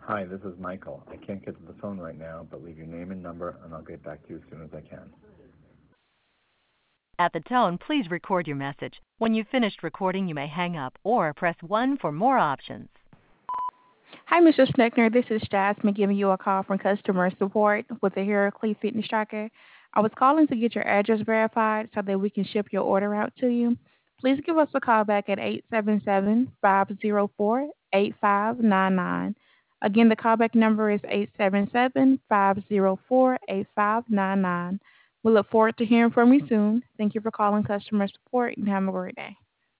Hi, this is Michael. I can't get to the phone right now, but leave your name and number, and I'll get back to you as soon as I can. At the tone, please record your message. When you've finished recording, you may hang up or press 1 for more options. Hi, Mr. Sneckner. This is Jasmine giving you a call from customer support with the Heracles Fitness Tracker. I was calling to get your address verified so that we can ship your order out to you. Please give us a call back at 877-504-8599. Again, the callback number is 877-504-8599. We look forward to hearing from you soon. Thank you for calling customer support and have a great day.